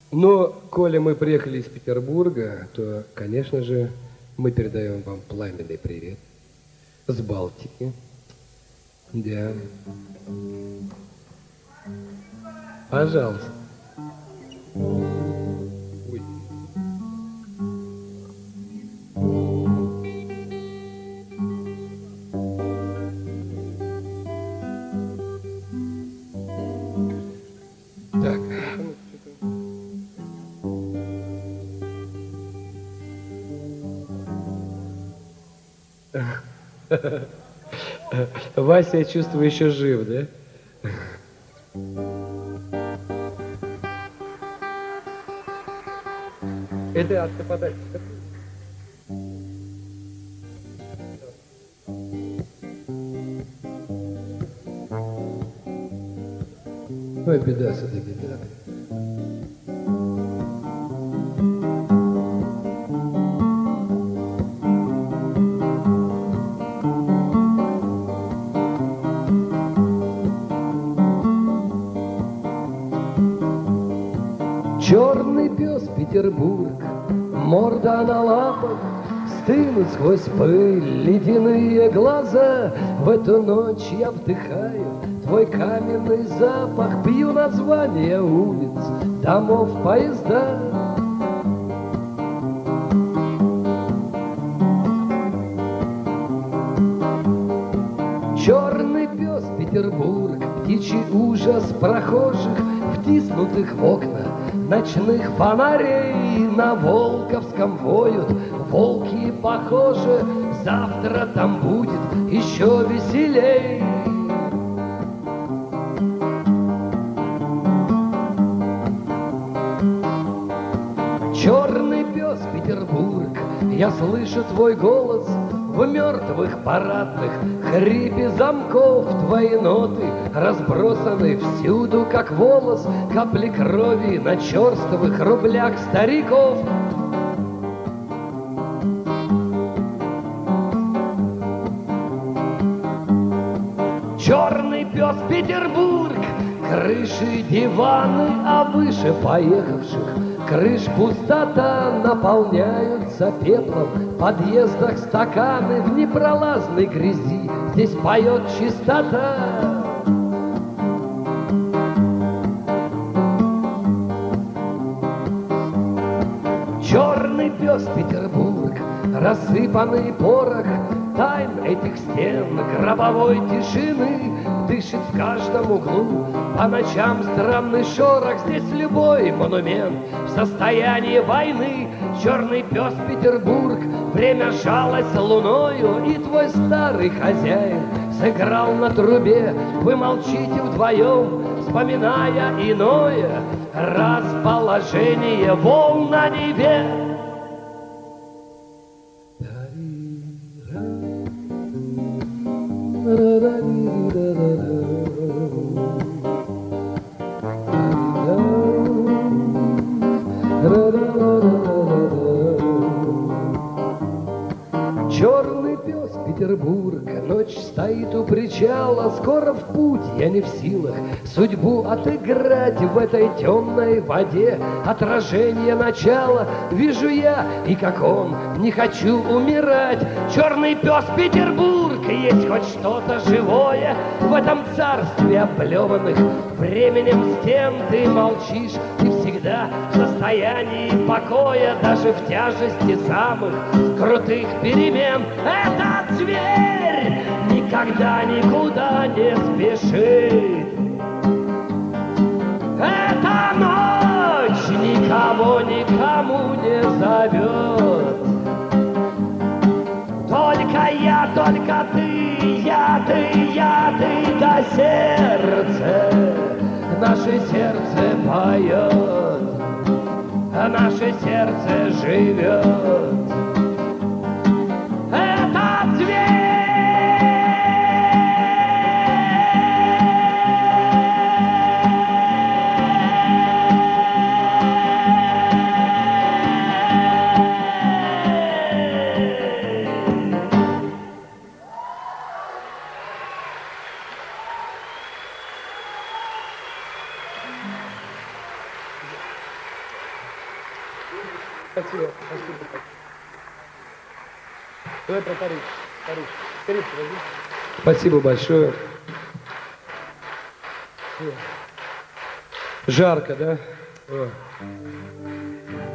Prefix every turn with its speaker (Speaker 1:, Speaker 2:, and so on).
Speaker 1: Но, коли мы приехали из Петербурга, то, конечно же, мы передаем вам пламенный привет с Балтики. Да. Пожалуйста. Ой. Так. Вася, я чувствую, еще жив, да? Это от подальше. Ой, беда, это беда. Черный пес Петербург, морда на лапах, стынут сквозь пыль ледяные глаза. В эту ночь я вдыхаю твой каменный запах, пью названия улиц, домов, поезда. Черный пес Петербург, птичий ужас прохожих, втиснутых в окна ночных фонарей. На Волковском воют волки, похоже, завтра там будет еще веселей. Черный пес Петербург, я слышу твой голос в мертвых парадных хрипе замков. Твои ноты разбросаны всюду, как волос, капли крови на черствых рублях стариков. Черный пес Петербург, крыши, диваны, а выше поехавших крыш пустота, наполняются пеплом в подъездах стаканы, в непролазной грязи здесь поет чистота. Черный пес Петербург, рассыпанный порох тайн этих стен гробовой тишины, дышит в каждом углу по ночам странный шорох. Здесь любой монумент в состоянии войны. Черный пес Петербург, время жалость луною, и твой старый хозяин сыграл на трубе. Вы молчите вдвоем, вспоминая иное расположение волн на Неве. Черный пес Петербург, ночь стоит у причала, скоро в путь, я не в силах судьбу отыграть в этой темной воде. Отражение начала вижу я, и как он, не хочу умирать. Черный пес Петербург, есть хоть что-то живое в этом царстве облеванных временем стен. Ты молчишь, ты всегда в состоянии покоя, даже в тяжести самых крутых перемен. Этот зверь никогда никуда не спешит. Эта ночь никого никому не зовет. Только я, только ты, ты до сердца. Наше сердце поет, наше сердце живет. Этот зверь Спасибо. Давай про Париж. Скорее, подожди. Спасибо большое. Жарко, да?